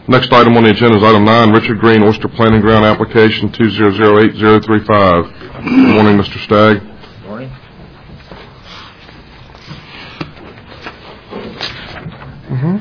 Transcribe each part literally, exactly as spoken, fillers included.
Next item on the agenda is item nine, Richard Green Oyster Planting Ground application two zero zero eight zero three five. Good morning, Mister Stagg. Good morning. Mm-hmm.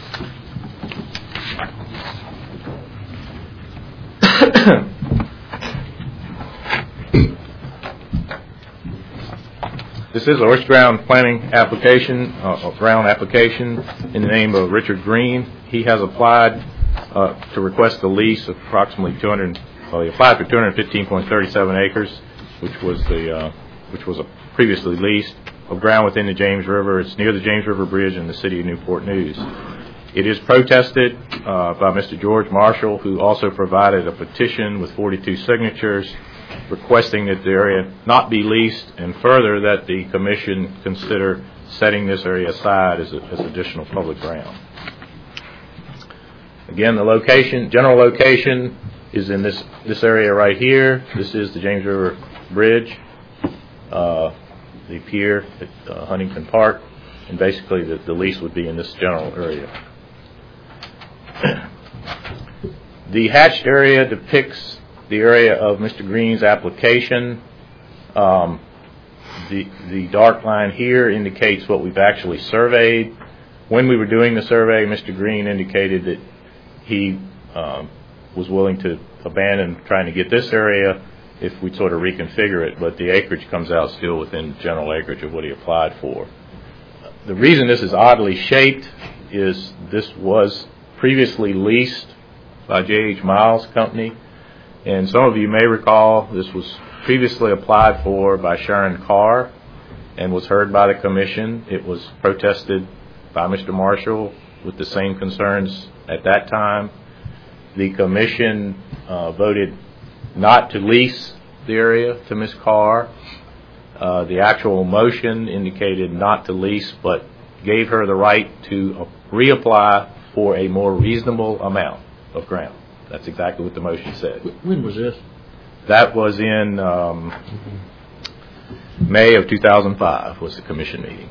This is an oyster ground planting application, uh, a ground application in the name of Richard Green. He has applied uh, to request a lease of approximately two hundred. Well, he applied for two hundred fifteen point three seven acres, which was the uh, which was a previously leased of ground within the James River. It's near the James River Bridge in the city of Newport News. It is protested uh, by Mister George Marshall, who also provided a petition with forty-two signatures requesting that the area not be leased, and further that the commission consider setting this area aside as, a, as additional public ground. Again, the location, general location, is in this this area right here. This is the James River Bridge, uh, the pier at uh, Huntington Park, and basically the, the lease would be in this general area. The hatched area depicts the area of Mister Green's application. Um, the, the dark line here indicates what we've actually surveyed. When we were doing the survey, Mister Green indicated that he um, was willing to abandon trying to get this area if we sort of reconfigure it, but the acreage comes out still within the general acreage of what he applied for. The reason this is oddly shaped is this was previously leased by J H Miles Company, and some of you may recall this was previously applied for by Sharon Carr and was heard by the commission. It was protested by Mister Marshall with the same concerns at that time. The commission uh, voted not to lease the area to Miz Carr. Uh, the actual motion indicated not to lease, but gave her the right to uh, reapply for a more reasonable amount of ground. That's exactly what the motion said. When was this? That was in um, May of two thousand five was the commission meeting.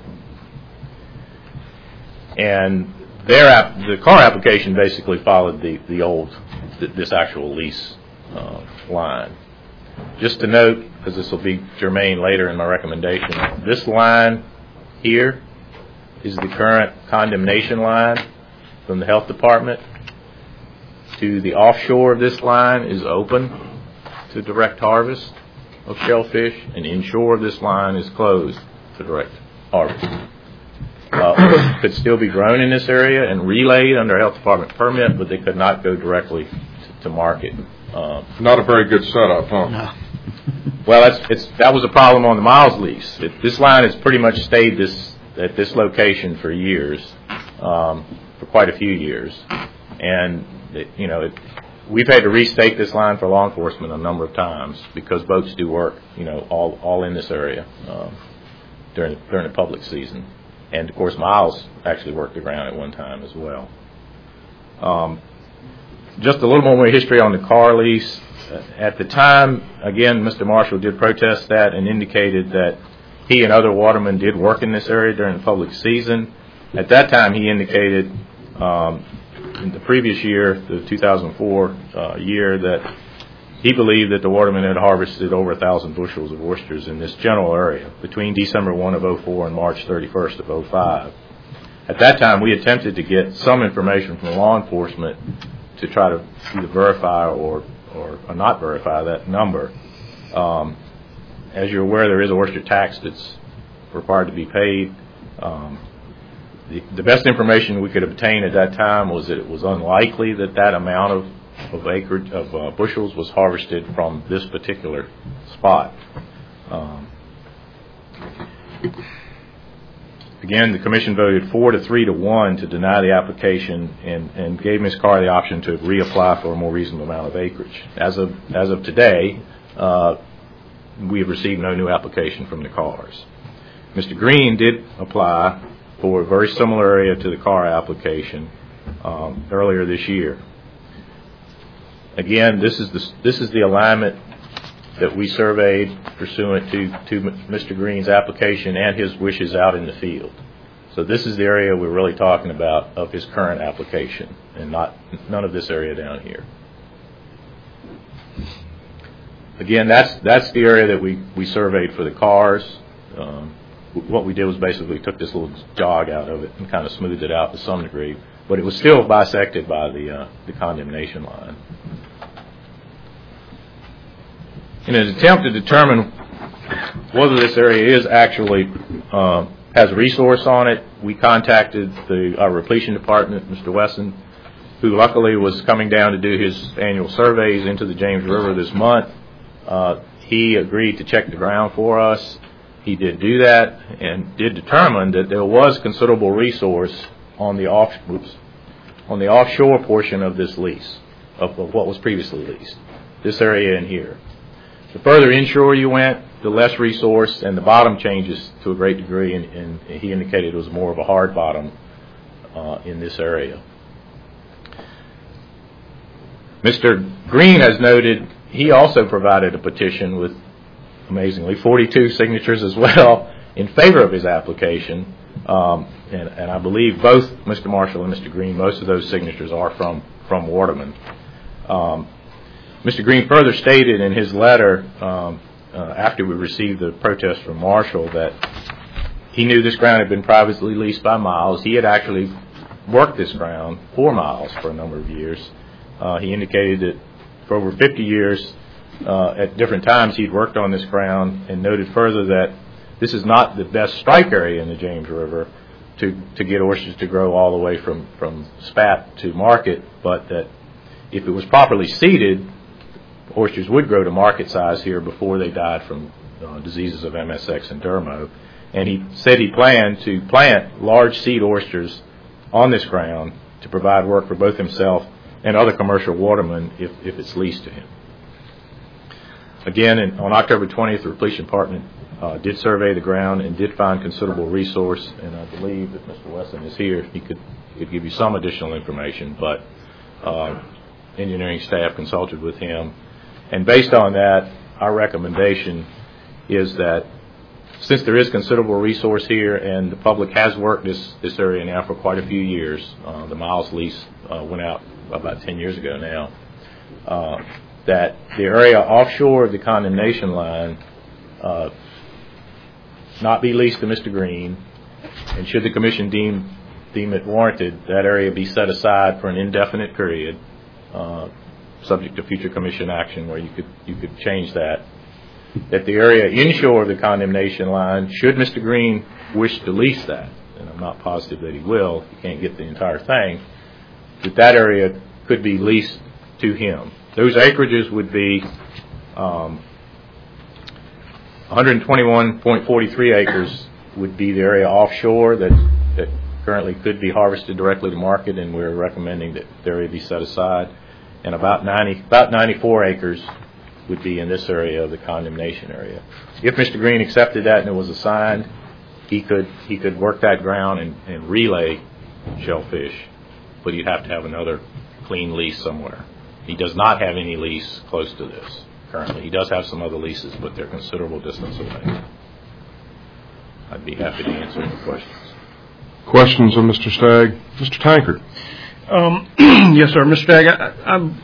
And their app, the Carr application basically followed the, the old, th- this actual lease uh, line. Just to note, because this will be germane later in my recommendation, this line here is the current condemnation line from the health department. To the offshore of this line is open to direct harvest of shellfish, and inshore of this line is closed to direct harvest. Uh, could still be grown in this area and relayed under a health department permit, but they could not go directly to, to market. Uh, Not a very good setup, huh? No. well, that's, it's, that was a problem on the Miles lease. It, this line has pretty much stayed this at this location for years, um, for quite a few years, and it, you know, it, we've had to restake this line for law enforcement a number of times because boats do work, you know, all all in this area um, during during the public season. And, of course, Miles actually worked the ground at one time as well. Um, just a little more history on the Carr lease. At the time, again, Mister Marshall did protest that and indicated that he and other watermen did work in this area during the public season. At that time, he indicated um, in the previous year, the two thousand four uh, year, that he believed that the watermen had harvested over a thousand bushels of oysters in this general area between December first of oh four and March thirty-first of oh five. At that time, we attempted to get some information from law enforcement to try to either verify or, or, or not verify that number. Um, as you're aware, there is an oyster tax that's required to be paid. Um, the, the best information we could obtain at that time was that it was unlikely that that amount of of acreage of uh, bushels was harvested from this particular spot. Um, again, the commission voted four to three to one to deny the application and, and gave Miz Carr the option to reapply for a more reasonable amount of acreage. As of as of today, uh, we have received no new application from the Carrs. Mister Green did apply for a very similar area to the Carr application um, earlier this year. Again, this is the this is the alignment that we surveyed pursuant to, to Mister Green's application and his wishes out in the field. So this is the area we're really talking about of his current application, and not none of this area down here. Again, that's that's the area that we, we surveyed for the cars. Um, what we did was basically took this little jog out of it and kind of smoothed it out to some degree, but it was still bisected by the uh, the condemnation line. In an attempt to determine whether this area is actually uh, has resource on it, we contacted the our repletion department, Mister Wesson, who luckily was coming down to do his annual surveys into the James River this month. Uh, he agreed to check the ground for us. He did do that and did determine that there was considerable resource on the off oops, on the offshore portion of this lease, of, of what was previously leased, this area in here. The further inshore you went, the less resource, and the bottom changes to a great degree, and, and he indicated it was more of a hard bottom uh, in this area. Mister Green has noted he also provided a petition with, amazingly, forty-two signatures as well in favor of his application, um, and, and I believe both Mister Marshall and Mister Green, most of those signatures are from, from Waterman. Um, Mister Green further stated in his letter, um, uh, after we received the protest from Marshall, that he knew this ground had been privately leased by Miles. He had actually worked this ground for Miles for a number of years. Uh, he indicated that for over fifty years, uh, at different times, he'd worked on this ground, and noted further that this is not the best strike area in the James River to, to get oysters to grow all the way from, from spat to market, but that if it was properly seeded, oysters would grow to market size here before they died from uh, diseases of M S X and Dermo. And he said he planned to plant large seed oysters on this ground to provide work for both himself and other commercial watermen if, if it's leased to him. Again, in, on October twentieth, the repletion department uh, did survey the ground and did find considerable resource, and I believe that Mister Wesson is here. He could, could give you some additional information, but uh, engineering staff consulted with him. And based on that, our recommendation is that since there is considerable resource here and the public has worked this, this area now for quite a few years, uh, the Miles lease uh, went out about ten years ago now, uh, that the area offshore of the condemnation line uh, not be leased to Mister Green, and should the commission deem, deem it warranted, that area be set aside for an indefinite period, uh, subject to future commission action where you could you could change that. That the area inshore of the condemnation line, should Mister Green wish to lease that, and I'm not positive that he will, he can't get the entire thing, that that area could be leased to him. Those acreages would be um, one hundred twenty-one point four three acres would be the area offshore that, that currently could be harvested directly to market, and we're recommending that the area be set aside. And about ninety, about ninety-four acres would be in this area of the condemnation area. If Mister Green accepted that and it was assigned, he could he could work that ground and, and relay shellfish, but he'd have to have another clean lease somewhere. He does not have any lease close to this currently. He does have some other leases, but they're considerable distance away. I'd be happy to answer any questions. Questions of Mister Stagg? Mister Tankard. Um, yes, sir. Mister Stagg, I,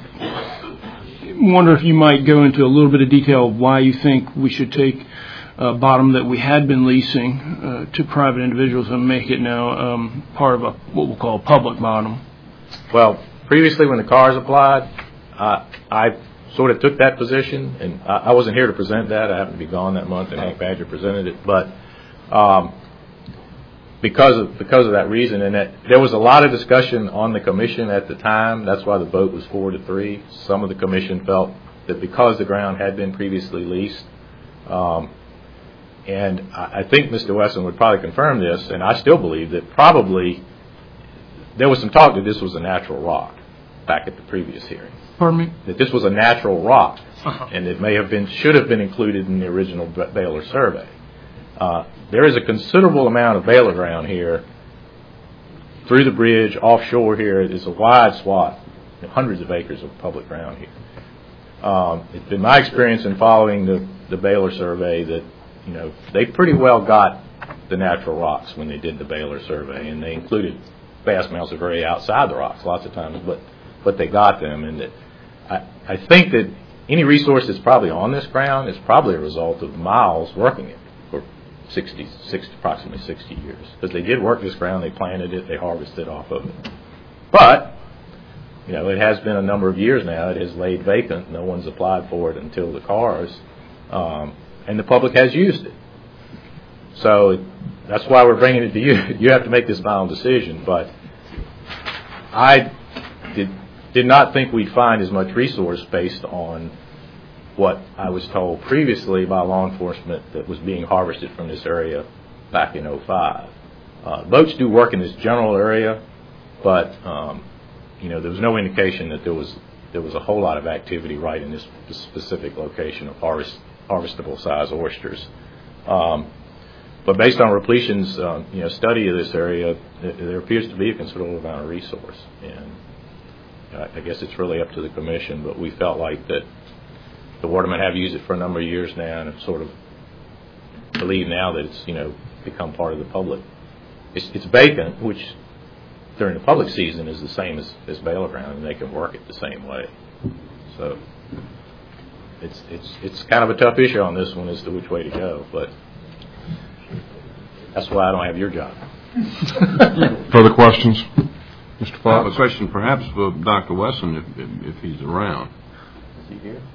I wonder if you might go into a little bit of detail of why you think we should take uh, bottom that we had been leasing uh, to private individuals and make it now um, part of a what we'll call a public bottom. Well, previously when the cars applied, uh, I sort of took that position, and I, I wasn't here to present that. I happened to be gone that month, and Hank Badger presented it. But um, because of because of that reason, and that there was a lot of discussion on the commission at the time. That's why the vote was four to three. Some of the commission felt that because the ground had been previously leased, um, and I, I think Mister Wesson would probably confirm this, and I still believe that probably there was some talk that this was a natural rock back at the previous hearing. Pardon me? That this was a natural rock, uh-huh. and it may have been, should have been included in the original Baylor survey. Uh, there is a considerable amount of Baylor ground here through the bridge, offshore here. It's a wide swath, hundreds of acres of public ground here. Um, it's been my experience in following the, the Baylor survey that, you know, they pretty well got the natural rocks when they did the Baylor survey, and they included vast amounts of area outside the rocks lots of times, but but they got them. And that I, I think that any resource that's probably on this ground is probably a result of Miles working it for sixty, sixty, approximately sixty years. Because they did work this ground, they planted it, they harvested off of it. But, you know, it has been a number of years now. It has laid vacant. No one's applied for it until the cars. Um, and the public has used it. So it, that's why we're bringing it to you. You have to make this final decision. But I did, did not think we'd find as much resource based on what I was told previously by law enforcement that was being harvested from this area back in oh five. Uh, boats do work in this general area, but um, you know, there was no indication that there was there was a whole lot of activity right in this specific location of harvest, harvestable size oysters. Um, but based on Repletion's uh, you know study of this area, th- there appears to be a considerable amount of resource, and uh, I guess it's really up to the commission. But we felt like that the watermen have used it for a number of years now, and sort of believe now that it's you know become part of the public. It's, it's vacant, which during the public season is the same as, as Baylor ground, and they can work it the same way. So it's it's it's kind of a tough issue on this one as to which way to go, but that's why I don't have your job. Further questions? Mister I have Fox? a question perhaps for Doctor Wesson if, if, if he's around. Is he here?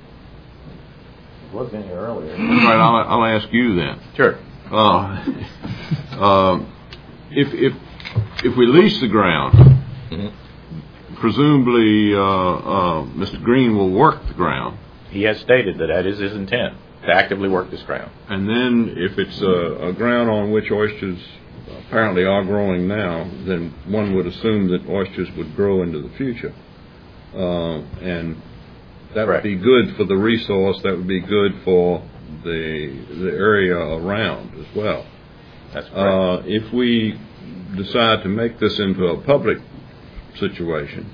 He was in here earlier. All right, I'll, I'll ask you then. Sure. Uh, uh, if, if, if we lease the ground, Mm-hmm. presumably uh, uh, Mister Green will work the ground. He has stated that that is his intent, to actively work this ground. And then if it's a, a ground on which oysters apparently are growing now, then one would assume that oysters would grow into the future. Uh, and that Correct. would be good for the resource, that would be good for the the area around as well. That's correct. Uh, if we decide to make this into a public situation,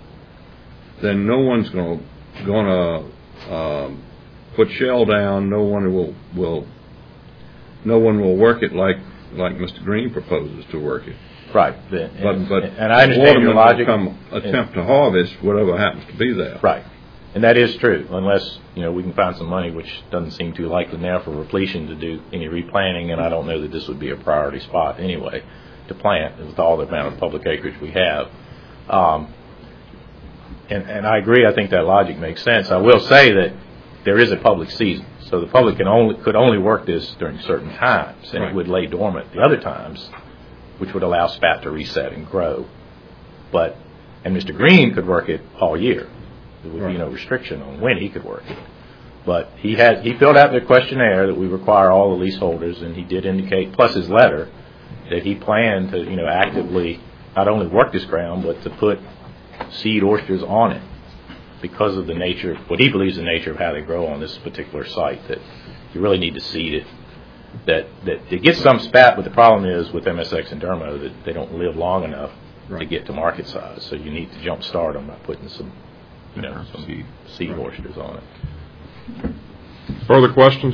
then no one's going to going to um, put shell down. No one will will no one will work it like like Mister Green proposes to work it. Right. The, and, But but and I understand your watermen logic. will come attempt to harvest whatever happens to be there. Right. And that is true, unless, you know, we can find some money, which doesn't seem too likely now for Repletion to do any replanting, and I don't know that this would be a priority spot anyway to plant with all the amount of public acreage we have. Um, and, and I agree, I think that logic makes sense. I will say that there is a public season, so the public can only could only work this during certain times, and Right. it would lay dormant the other times, which would allow spat to reset and grow. But, and Mister Green could work it all year. There would Right. be no restriction on when he could work it. But he had he filled out the questionnaire that we require all the leaseholders, and he did indicate, plus his letter, that he planned to, you know, actively not only work this ground, but to put seed oysters on it because of the nature, what he believes the nature of how they grow on this particular site, that you really need to seed it. That, that it gets some spat, but the problem is with M S X and Dermo that they don't live long enough Right. to get to market size. So you need to jump start them by putting some, you know, some Seed. seed Right. oysters on it. Further questions?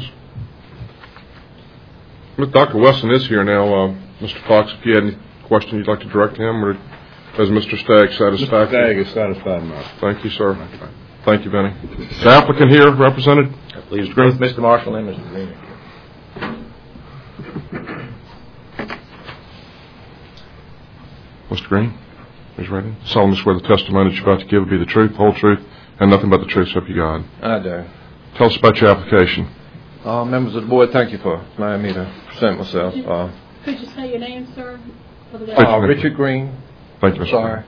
Doctor Wesson is here now. Uh, Mister Fox, if you had any question you'd like to direct to him, or is Mister Stagg Mister satisfied? Stagg is satisfied enough. Thank you, sir. Thank you, Benny. Is the applicant here represented? I believe both Mister Marshall and Mister Green are here. Mister Green, raise your right hand. Solemnly swear the testimony that you're about to give will be the truth, the whole truth, and nothing but the truth, so help you God. I do. Tell us about your application. Uh, members of the board, thank you for allowing me to present myself. Uh, Could you say your name, sir? For the Thank you, uh, Mister Richard Green. Thank you, Mister Sorry.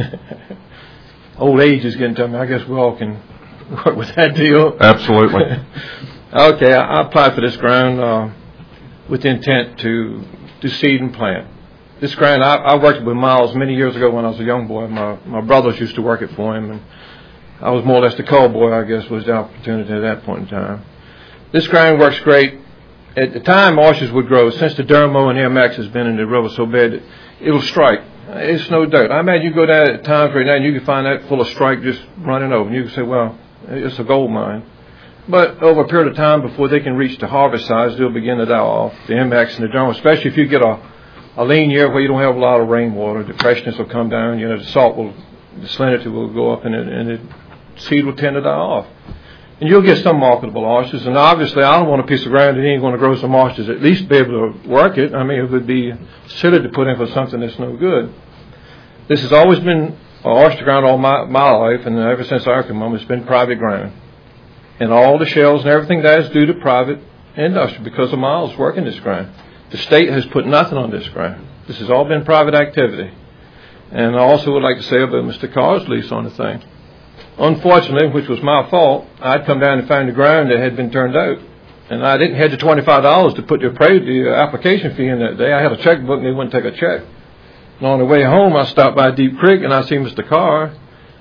Old age is getting to me. I guess we all can work with that deal. Absolutely. Okay, I, I applied for this ground uh, with the intent to, to seed and plant. This ground, I, I worked with Miles many years ago when I was a young boy. My, my brothers used to work it for him, and I was more or less the call boy, I guess, was the opportunity at that point in time. This ground works great. At the time, oysters would grow. Since the Dermo and M X has been in the river so bad, it, it'll strike. It's no doubt. I imagine you go down at times right now and you can find that full of strike just running over. And you can say, well, it's a gold mine. But over a period of time, before they can reach the harvest size, they'll begin to die off. The M X and the drum, especially if you get a, a lean year where you don't have a lot of rainwater, the freshness will come down. You know, the salt will, the salinity will go up, and it, and the seed will tend to die off. And you'll get some marketable oysters. And obviously, I don't want a piece of ground that ain't going to grow some oysters. At least be able to work it. I mean, it would be silly to put in for something that's no good. This has always been an oyster ground all my, my life, and ever since I can remember, it's been private ground. And all the shells and everything that is due to private industry because of Miles working this ground. The state has put nothing on this ground. This has all been private activity. And I also would like to say about Mister Carr's lease on the thing. Unfortunately, which was my fault, I'd come down and find the ground that had been turned out. And I didn't have the twenty-five dollars to put the, the application fee in that day. I had a checkbook and they wouldn't take a check. And on the way home, I stopped by Deep Creek and I see Mister Carr.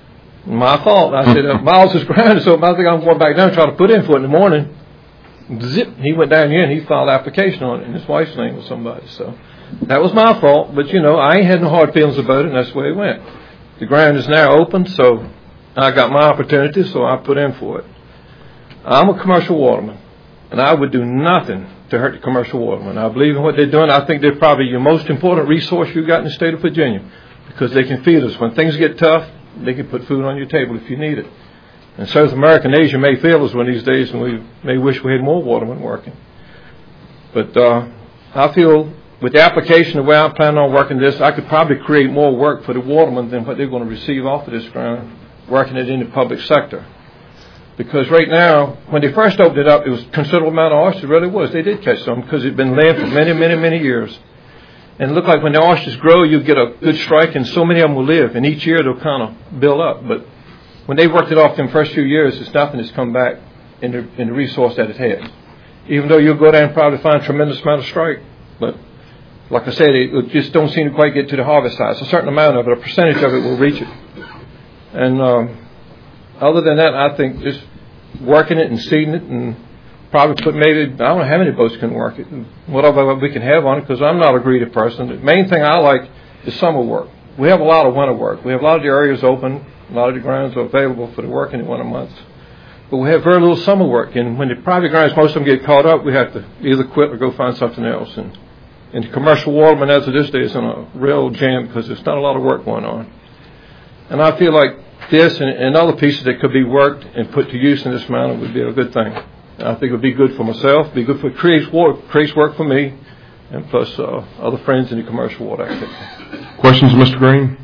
My fault. I said, uh, Miles is grounded, so I think I'm going back down and try to put in for it in the morning. Zip. He went down here and he filed an application on it in his wife's name with somebody. So that was my fault. But, you know, I ain't had no hard feelings about it, and that's the way it went. The ground is now open, so I got my opportunity, so I put in for it. I'm a commercial waterman, and I would do nothing to hurt the commercial watermen. I believe in what they're doing. I think they're probably your most important resource you've got in the state of Virginia because they can feed us. When things get tough, they can put food on your table if you need it. And South America and Asia may fail us one of these days, and we may wish we had more watermen working. But uh, I feel with the application, the way I'm planning on working this, I could probably create more work for the watermen than what they're going to receive off of this ground, working it in the public sector. Because right now, when they first opened it up, it was a considerable amount of oysters. It really was. They did catch some because it had been land for many, many, many years. And it looked like when the oysters grow, you get a good strike, and so many of them will live. And each year they'll kind of build up. But when they worked it off in the first few years, it's nothing that's come back in the, in the resource that it had. Even though you'll go down and probably find a tremendous amount of strike. But like I said, it, it just don't seem to quite get to the harvest size. A certain amount of it, a percentage of it will reach it. And um, other than that, I think just working it and seeding it and probably put maybe, I don't know how many boats can work it, and whatever we can have on it, because I'm not a greedy person. The main thing I like is summer work. We have a lot of winter work. We have a lot of the areas open. A lot of the grounds are available for the work in the winter months. But we have very little summer work. And when the private grounds, most of them get caught up, we have to either quit or go find something else. And, and the commercial waterman, as of this day, is in a real jam because there's not a lot of work going on. And I feel like this and, and other pieces that could be worked and put to use in this manner would be a good thing. I think it would be good for myself, be good for creates work, creates work for me, and plus uh, other friends in the commercial water activity. Questions, Mister Green?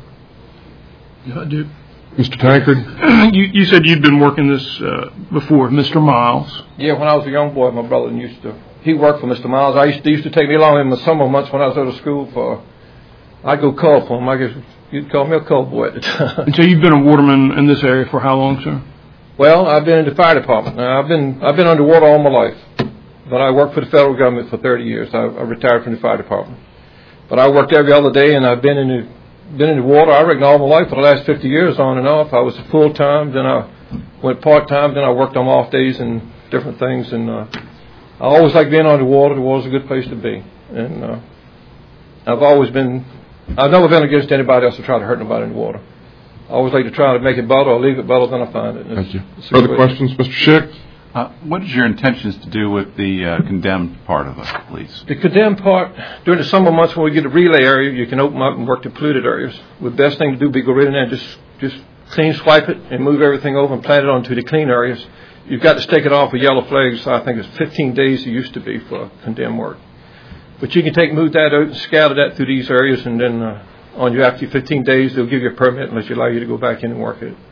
Yeah, I do. Mister Tankard? you, you said you'd been working this uh, before, Mister Miles. Yeah, when I was a young boy, my brother used to, he worked for Mister Miles. I used to, used to take me along in the summer months when I was out of school for, I'd go call for him. I guess you'd call me a call boy at the time. And so you've been a waterman in this area for how long, sir? Well, I've been in the fire department. Now, I've been I've been underwater all my life, but I worked for the federal government for thirty years. I, I retired from the fire department, but I worked every other day, and I've been in the been in the water. I reckon all my life for the last fifty years, on and off. I was full time, then I went part time, then I worked on off days and different things. And uh, I always like being on the water. The water's a good place to be, and uh, I've always been. I've never been against anybody else to try to hurt nobody in the water. I always like to try to make it better or leave it better than I find it. Thank you. Further questions, Mister Schick? Uh, what is your intentions to do with the uh, condemned part of the lease? The condemned part, during the summer months when we get a relay area, you can open up and work the polluted areas. The best thing to do would be go right in there and just, just clean swipe it and move everything over and plant it onto the clean areas. You've got to stake it off with yellow flags. I think it's fifteen days it used to be for condemned work. But you can take, move that out and scatter that through these areas, and then uh, on you after fifteen days, they'll give you a permit unless you allow you to go back in and work it.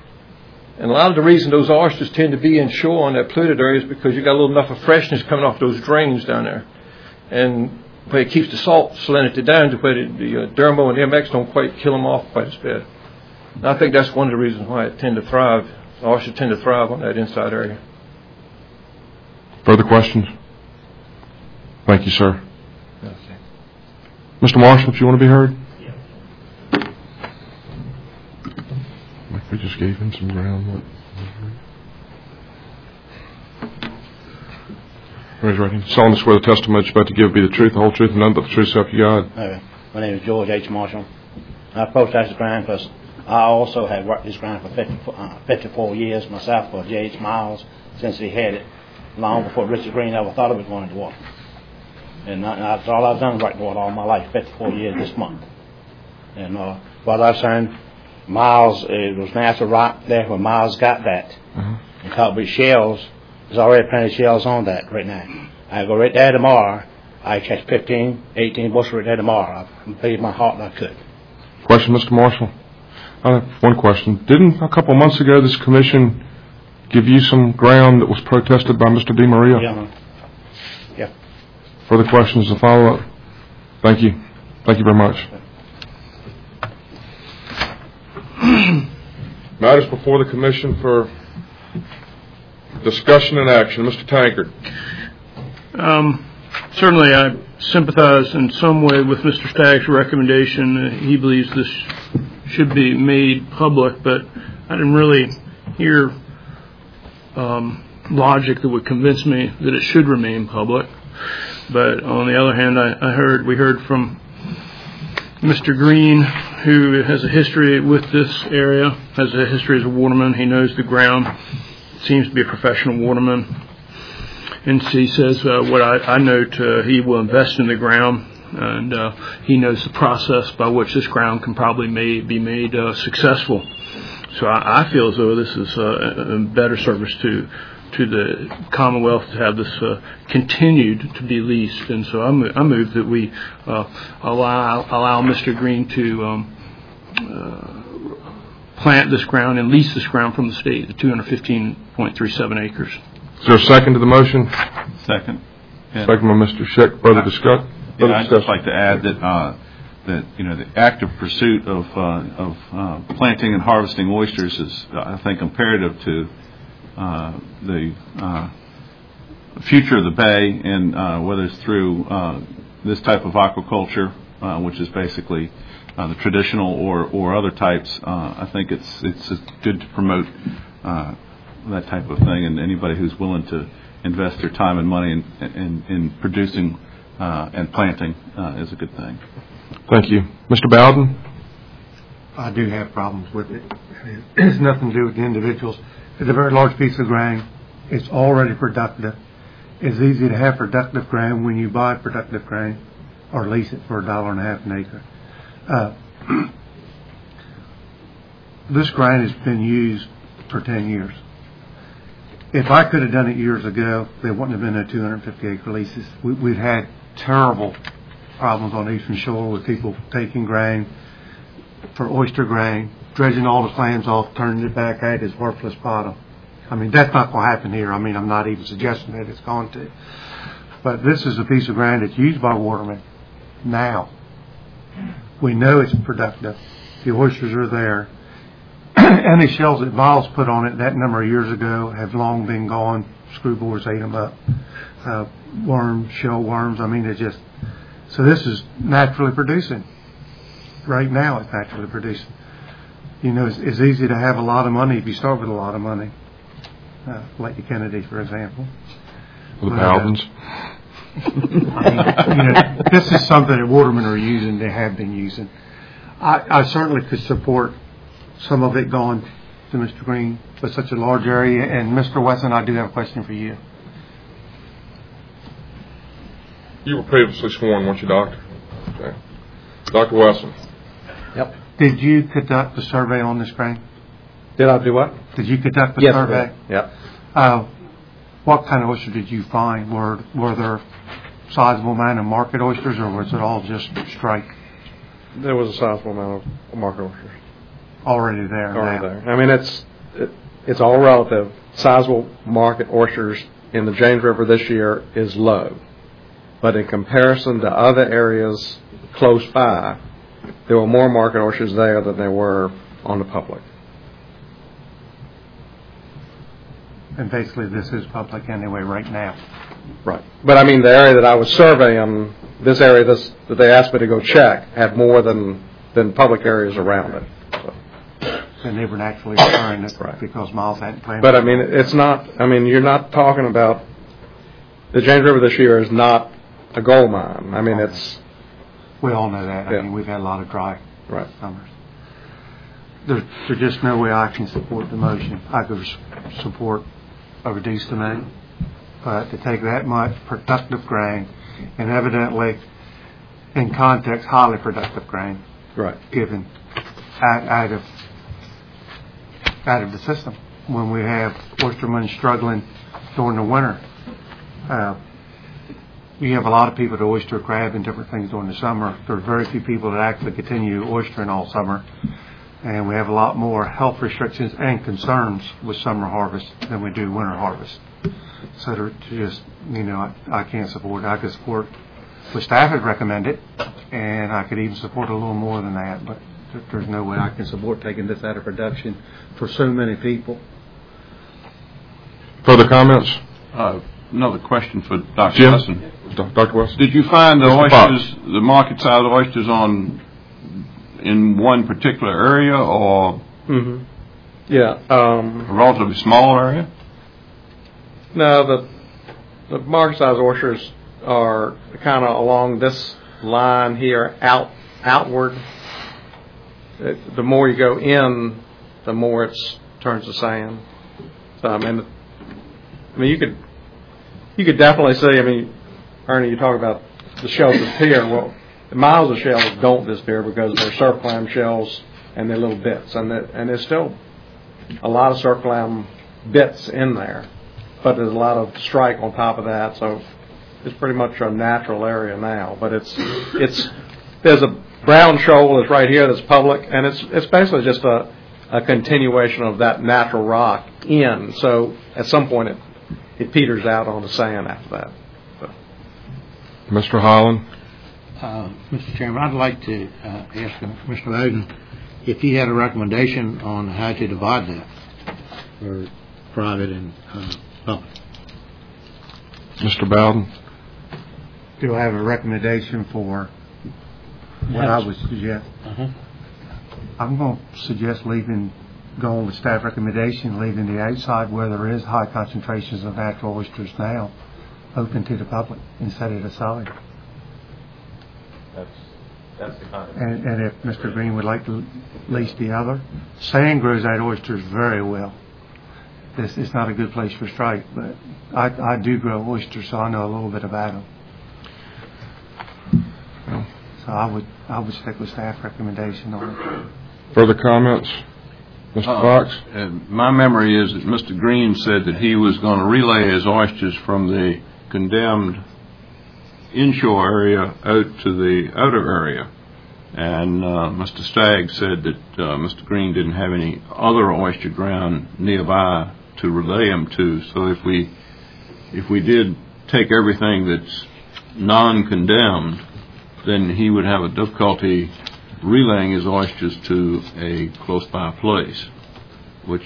And a lot of the reason those oysters tend to be inshore on that polluted area is because you got a little enough of freshness coming off those drains down there. And where it keeps the salt salinity down to where the, the uh, Dermo and the M X don't quite kill them off quite as bad. And I think that's one of the reasons why it tend to thrive. Oysters tend to thrive on that inside area. Further questions? Thank you, sir. Okay. Mister Marshall, if you want to be heard? We just gave him some ground. Raise your right hand. Solemnly swear the testimony you're about to give be the truth, the whole truth, and none but the truth, so help you God. Okay. My name is George H. Marshall. I protested the crime because I also have worked this ground for fifty, uh, fifty-four years myself for J H Miles, since he had it, long before Richard Green ever thought of it going to water. And that's all I've done, worked water all my life, fifty-four years this month. And uh, what I've seen, Miles, it was natural rock there where Miles got that. Mm-hmm. And caught with shells. There's already plenty of shells on that right now. I go right there tomorrow. I catch fifteen, eighteen bushel right there tomorrow. I paid my heart that I could. Question, Mister Marshall? I have one question. Didn't a couple of months ago this commission give you some ground that was protested by Mister DeMaria? Yeah. Yeah. Further questions to follow up? Thank you. Thank you very much. Matters before the commission for discussion and action. Mister Tankard. Um, certainly I sympathize in some way with Mister Stagg's recommendation. Uh, he believes this should be made public, but I didn't really hear um, logic that would convince me that it should remain public. But on the other hand, I, I heard we heard from Mister Green, who has a history with this area, has a history as a waterman. He knows the ground, seems to be a professional waterman. And he says, uh, what I, I note, uh, he will invest in the ground, and uh, he knows the process by which this ground can probably may, be made uh, successful. So I, I feel as though this is uh, a better service to to the Commonwealth to have this uh, continued to be leased. And so I move, I move that we uh, allow allow Mister Green to um, uh, plant this ground and lease this ground from the state, the two hundred fifteen point three seven acres. Is there a second to the motion? Second. Yeah. Second by Mister Scheck. Further discuss? Yeah, I'd just like to add that uh, that you know the active pursuit of uh, of uh, planting and harvesting oysters is, uh, I think, imperative to uh, the uh, future of the bay, and uh, whether it's through uh, this type of aquaculture, uh, which is basically uh, the traditional, or or other types. Uh, I think it's it's good to promote Uh, that type of thing, and anybody who's willing to invest their time and money in in, in producing uh, and planting uh, is a good thing. Thank you. Mister Bowden? I do have problems with it. It has nothing to do with the individuals. It's a very large piece of ground. It's already productive. It's easy to have productive ground when you buy productive ground or lease it for a dollar and a half an acre. Uh, this ground has been used for ten years. If I could have done it years ago, there wouldn't have been no two hundred fifty acre leases. We, we've had terrible problems on Eastern Shore with people taking grain for oyster grain, dredging all the clams off, turning it back out as worthless bottom. I mean, that's not going to happen here. I mean, I'm not even suggesting that it's going to. But this is a piece of ground that's used by watermen now. We know it's productive. The oysters are there. Any shells that Miles put on it that number of years ago have long been gone. Screwboards ate them up. Uh, worms, shell worms. I mean, it's just... So this is naturally producing. Right now it's naturally producing. You know, it's, it's easy to have a lot of money if you start with a lot of money. Uh, like the Kennedy, for example. Or the Bowdens. Uh, I mean, you know, this is something that watermen are using, they have been using. I, I certainly could support some of it going to Mister Green for such a large area. And Mister Wesson, I do have a question for you. You were previously sworn, weren't you, Doctor? Okay. Doctor Wesson. Yep. Did you conduct the survey on this ground? Did I do what? Did you conduct the yes, survey? Yep. Uh, what kind of oyster did you find? Were were there sizable amount of market oysters, or was it all just strike? There was a sizable amount of market oysters already there. Already now. there. I mean, it's it, it's all relative. Sizable market oysters in the James River this year is low, but in comparison to other areas close by, there were more market oysters there than there were on the public. And basically, this is public anyway right now. Right. But I mean, the area that I was surveying, this area this, that they asked me to go check, had more than than public areas around it. So. And they were naturally referring it right. because Miles hadn't planned. But I mean, it's not. I mean, you're not talking about the James River this year is not a gold mine. I mean, it's. We all know that. I yeah. mean, we've had a lot of dry right. summers. there's, there's just no way I can support the motion. I could s- support a reduced amount, but to take that much productive grain, and evidently, in context, highly productive grain, Right. given out, out of out of the system when we have oystermen struggling during the winter. Uh, we have a lot of people that oyster, crab, and different things during the summer. There are very few people that actually continue oystering all summer. And we have a lot more health restrictions and concerns with summer harvest than we do winter harvest. So to just, you know, I, I can't support it. I could support what staff had recommended, and I could even support a little more than that, but th- there's no way I can support taking this out of production for so many people. Further comments? Uh, Another question for Doctor Jim? Wesson. D- Doctor Wesson? Did you find the Mister Fox. oysters, the market size of oysters on, in one particular area or Mm-hmm. Yeah. Um, a relatively small area? no, the the market size oysters are kind of along this line here, out outward. It, the more you go in, the more it turns to sand. So I mean, I mean you could you could definitely see. I mean, Ernie, you talk about the shells disappear. Well, the miles of shells don't disappear because they're surf clam shells and they're little bits, and the, and there's still a lot of surf clam bits in there, but there's a lot of strike on top of that, so it's pretty much a natural area now. But it's it's there's a brown shoal that's right here that's public, and it's it's basically just a a continuation of that natural rock in. So at some point it it peters out on the sand after that. So. Mister Holland? Uh, Mister Chairman, I'd like to uh, ask Mister Oden if he had a recommendation on how to divide that for private and uh, public. Mister Bowden? Do I have a recommendation for what I would suggest? Uh-huh. I'm going to suggest leaving, going with staff recommendation, leaving the outside where there is high concentrations of natural oysters now open to the public and set it aside. That's, that's the kind of... And, and if Mister Green would like to lease the other, sand grows out oysters very well. This is not a good place for strike, but I, I do grow oysters, so I know a little bit about them. So I would I would stick with staff recommendation on it. Further comments? Mister Uh, Fox? uh, my memory is that Mister Green said that he was going to relay his oysters from the condemned inshore area out to the outer area. And uh, Mister Stagg said that uh, Mister Green didn't have any other oyster ground nearby to relay them to. So if we if we did take everything that's non-condemned, then he would have a difficulty relaying his oysters to a close-by place, which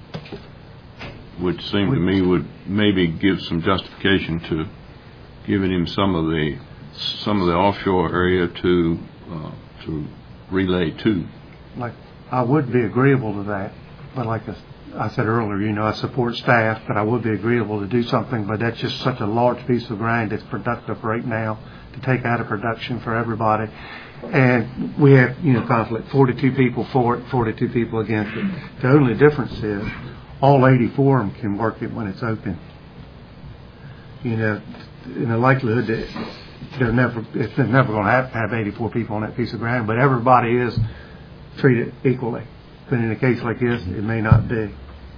would seem to me would maybe give some justification to giving him some of the some of the offshore area to uh, to relay to. Like I would be agreeable to that, but like I said earlier, you know, I support staff, but I would be agreeable to do something. But that's just such a large piece of ground that's productive right now to take out of production for everybody. And we have, you know, conflict, forty-two people for it, forty-two people against it. The only difference is all eighty-four of them can work it when it's open. You know, in the likelihood that they're never, it's never going to have, have eighty-four people on that piece of ground, but everybody is treated equally. But in a case like this, it may not be.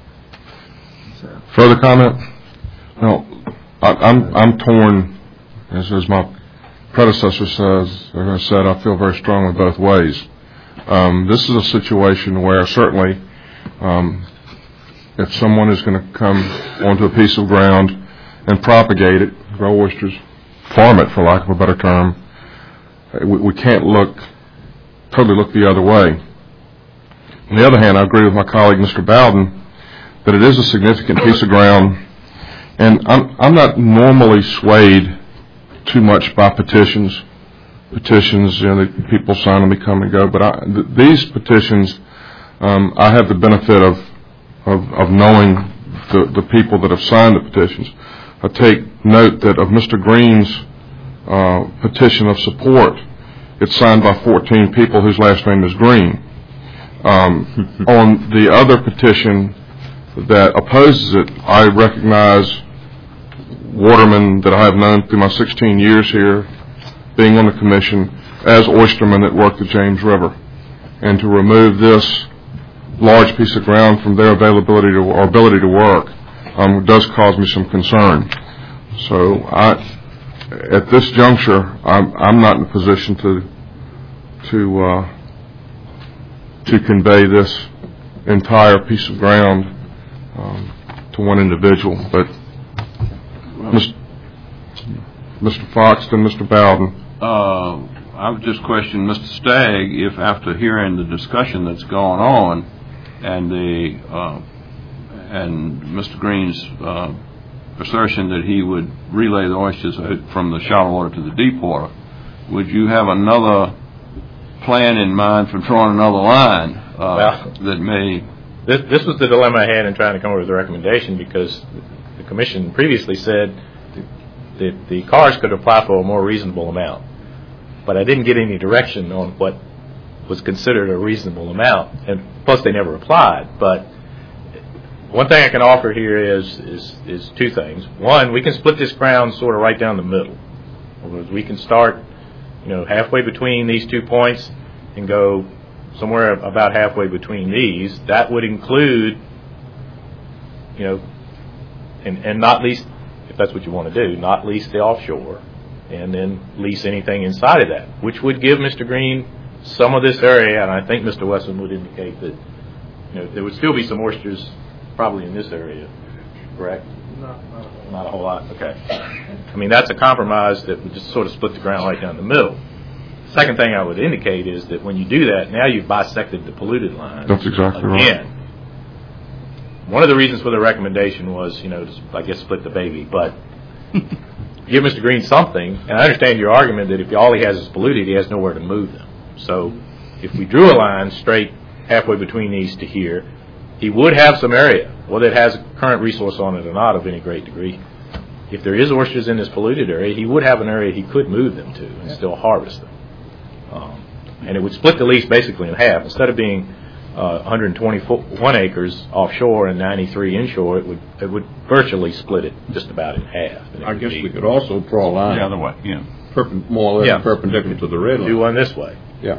So. Further comment? No, I, I'm I'm torn, as, as my predecessor says, or has said, I feel very strongly both ways. Um, this is a situation where certainly um, if someone is going to come onto a piece of ground and propagate it, grow oysters, farm it, for lack of a better term, we, we can't look, totally look the other way. On the other hand, I agree with my colleague, Mister Bowden, that it is a significant piece of ground, and I'm, I'm not normally swayed too much by petitions. Petitions, you know, that people sign them, they come and go. But I, th- these petitions, um, I have the benefit of of, of knowing the, the people that have signed the petitions. I take note that of Mister Green's uh, petition of support, it's signed by fourteen people whose last name is Green. Um, on the other petition that opposes it, I recognize watermen that I have known through my sixteen years here, being on the commission, as oystermen that work the James River. And to remove this large piece of ground from their availability to, or ability to work um, does cause me some concern. So I, at this juncture, I'm, I'm not in a position to to uh, to convey this entire piece of ground um, to one individual. But Mister Foxton, Mister Bowden. Uh, I would just question Mister Stagg if, after hearing the discussion that's going on and the uh, and Mister Green's uh, assertion that he would relay the oysters from the shallow water to the deep water, would you have another plan in mind for drawing another line uh, well, that may? This, this was the dilemma I had in trying to come up with a recommendation, because the commission previously said that the cars could apply for a more reasonable amount, but I didn't get any direction on what was considered a reasonable amount, and plus they never applied. But one thing I can offer here is is, is two things. One, we can split this ground sort of right down the middle. We can start, you know, halfway between these two points and go somewhere about halfway between these. That would include, you know, and, and not lease, if that's what you want to do, not lease the offshore, and then lease anything inside of that, which would give Mister Green some of this area, and I think Mister Wesson would indicate that, you know, there would still be some oysters probably in this area, correct? Not, not, a whole not a whole lot, okay. I mean, that's a compromise that would just sort of split the ground right down the middle. Second thing I would indicate is that when you do that, now you've bisected the polluted line. That's exactly again. right. One of the reasons for the recommendation was, you know, to, I guess, split the baby, but give Mister Green something, and I understand your argument that if all he has is polluted, he has nowhere to move them. So if we drew a line straight halfway between these to here, he would have some area, whether it has a current resource on it or not of any great degree. If there is oysters in this polluted area, he would have an area he could move them to and still harvest them. Um, and it would split the lease basically in half. Instead of being uh, one hundred twenty-one acres offshore and ninety-three inshore, it would it would virtually split it just about in half. I guess we could also draw a line The other way, yeah. perpen- more or less Yeah. perpendicular to the red line. Do one this way. Yeah.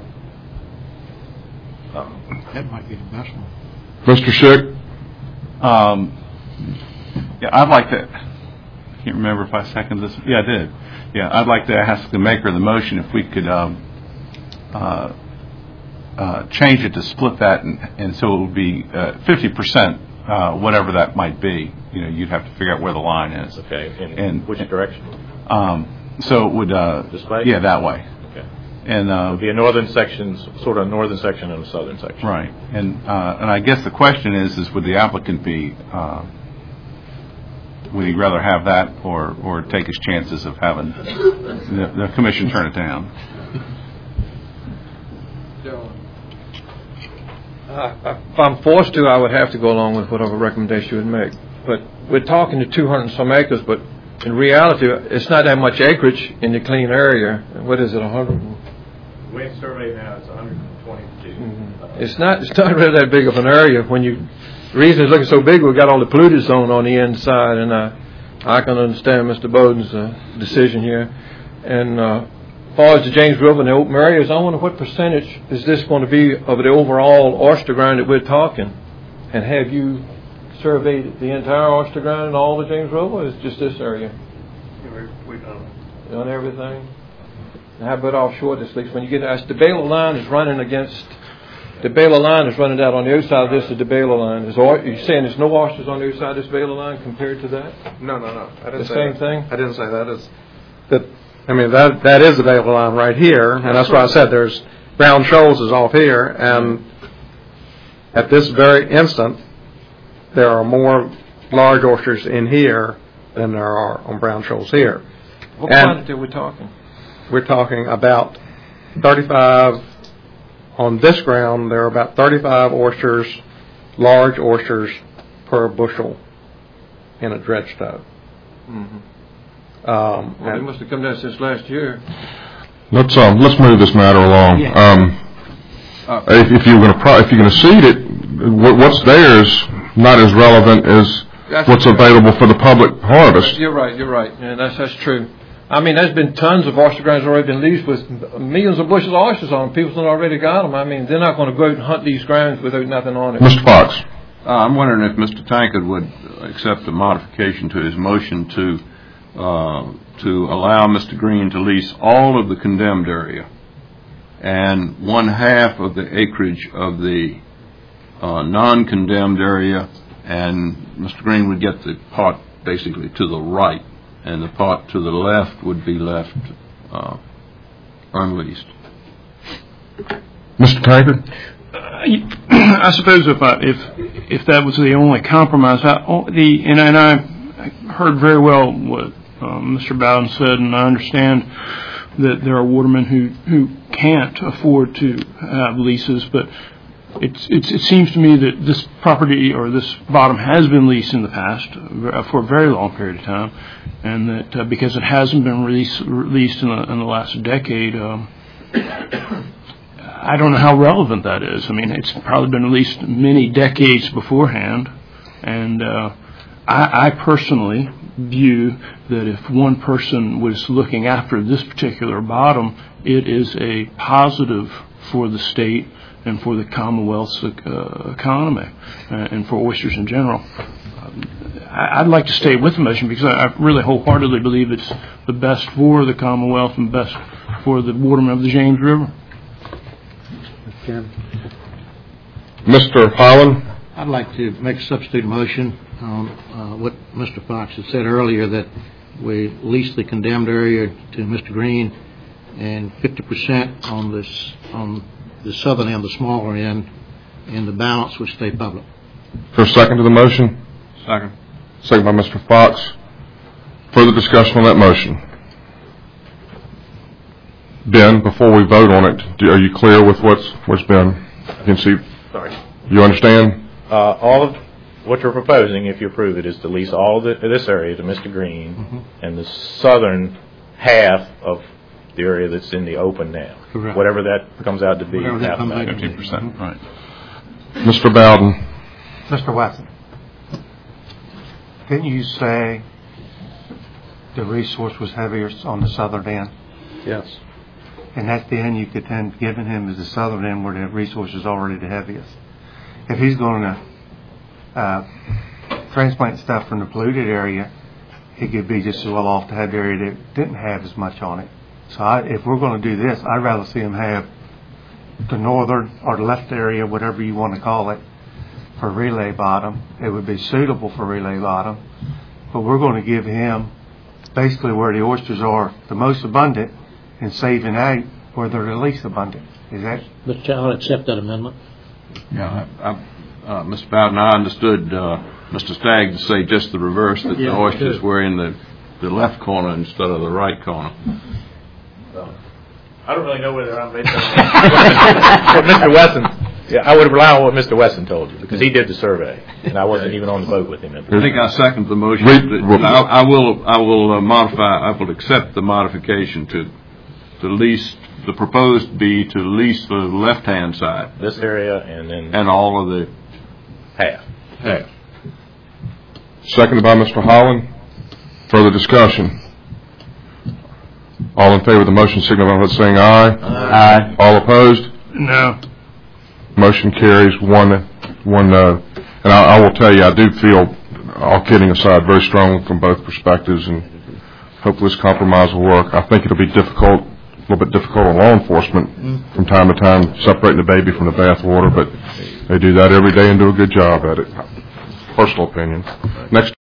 Um, That might be the best one. Mister Schick? Um, yeah, I'd like to. I can't remember if I seconded this. Yeah, I did. Yeah, I'd like to ask the maker of the motion if we could um, uh, uh, change it to split that, and, and so it would be uh, fifty percent, uh, whatever that might be. You know, you'd have to figure out where the line is. okay. In And- which direction? Um, so it would. Uh, This way? Yeah, that way. Okay. And It uh, would be a northern section, sort of a northern section and a southern section. right. And uh, and I guess the question is, is would the applicant be? Uh, would he rather have that, or, or take his chances of having the, the commission turn it down? Uh, if I'm forced to, I would have to go along with whatever recommendation you would make. But we're talking to two hundred and some acres, but in reality, it's not that much acreage in the clean area. What is it, one hundred? The way it's surveyed now, it's one hundred twenty-two. Mm-hmm. It's not, it's not really that big of an area. When you, the reason it's looking so big, we've got all the polluted zone on the inside, and uh, I can understand Mister Bowden's uh, decision here. And uh, as far as the James River and the open areas, I wonder what percentage is this going to be of the overall oyster ground that we're talking? And have you surveyed the entire oyster ground and all the James River, or is it just this area? We've done Done everything? And how about offshore this lease? When you get as the Baylor line is running against, the Baylor line is running out on the other side of this is the Baylor line. Is are you saying there's no oysters on the other side of this Baylor line compared to that? No, no, no. I didn't The say same that. thing? I didn't say that. It's that. I mean that that is the Baylor line right here, and that's why I said there's Brown Shoals is off here, and at this very instant, there are more large oysters in here than there are on Brown Shoals here. What And- quantity are we talking? We're talking about thirty-five on this ground. There are about thirty-five oysters, large oysters, per bushel in a dredge stove. Mm-hmm. Um, Well, they and must have come down since last year. Let's um let's move this matter along. Yeah. Um, if, if you're going to pro, if you're going to seed it, what, what's there is not as relevant as That's what's true. available for the public harvest. You're right, you're right. Yeah, that's, that's true. I mean, there's been tons of oyster grounds already been leased with millions of bushels of oysters on them. People's already got them. I mean, they're not going to go out and hunt these grounds without nothing on it. Mister Fox. Uh, I'm wondering if Mister Tankard would accept the modification to his motion to uh, to allow Mister Green to lease all of the condemned area and one half of the acreage of the uh, non-condemned area, and Mister Green would get the part basically to the right, and the part to the left would be left uh, unleased. Mister Tankard? I suppose if I, if if that was the only compromise, I, the and, and I heard very well what um, Mister Bowden said, and I understand that there are watermen who, who can't afford to have leases, but it's, it's, it seems to me that this property or this bottom has been leased in the past for a very long period of time, and that uh, because it hasn't been released, released in, the, in the last decade, um, I don't know how relevant that is. I mean, it's probably been released many decades beforehand, and uh, I, I personally view that if one person was looking after this particular bottom, it is a positive for the state and for the Commonwealth's uh, economy uh, and for oysters in general. I, I'd like to stay with the motion because I, I really wholeheartedly believe it's the best for the Commonwealth and best for the watermen of the James River. Mister Holland? I'd like to make a substitute motion on uh, what Mister Fox had said earlier, that we lease the condemned area to Mister Green and fifty percent on this on the southern end, the smaller end, and the balance would stay public. For a second to the motion? Second. Second by Mister Fox. Further discussion on that motion? Ben, before we vote on it, do, are you clear with what's what's been? You can see. Sorry. You understand? Uh, all of what you're proposing, if you approve it, is to lease all the, this area to Mister Green, Mm-hmm. and the southern half of the area that's in the open now. Correct. Whatever that comes out to be. Whatever that half comes of out to that. be. fifty percent, right. Mister Bowden? Mister Wesson, didn't you say the resource was heavier on the southern end? Yes. And that's the end you could then given him is the southern end where the resource is already the heaviest. If he's going to uh, transplant stuff from the polluted area, he could be just as well off to have the area that didn't have as much on it. So I, if we're going to do this, I'd rather see him have the northern or the left area, whatever you want to call it, for relay bottom. It would be suitable for relay bottom, but we're going to give him basically where the oysters are the most abundant and saving out where they're the least abundant. Is that? Mister Chair, I'll accept that amendment. Yeah, I, I, uh, Mister Bowden, I understood uh, Mister Stagg to say just the reverse, that Yeah, the oysters good. were in the, the left corner instead of the right corner. I don't really know whether I'm based on what Mister Wesson. Yeah, I would rely on what Mister Wesson told you because he did the survey, and I wasn't even on the boat with him. I think I second the motion. Wait, That I, I will, I will uh, modify, I will accept the modification to, to lease, the proposed be to lease the left-hand side This area and then and all of the half. half. Seconded by Mister Holland. Further discussion? All in favor of the motion signify by saying aye. Aye. All opposed? No. Motion carries one, one no. And I, I will tell you, I do feel, all kidding aside, very strongly from both perspectives, and hopefully this compromise will work. I think it'll be difficult, a little bit difficult on law enforcement from time to time, separating the baby from the bathwater, but they do that every day and do a good job at it. Personal opinion. Next.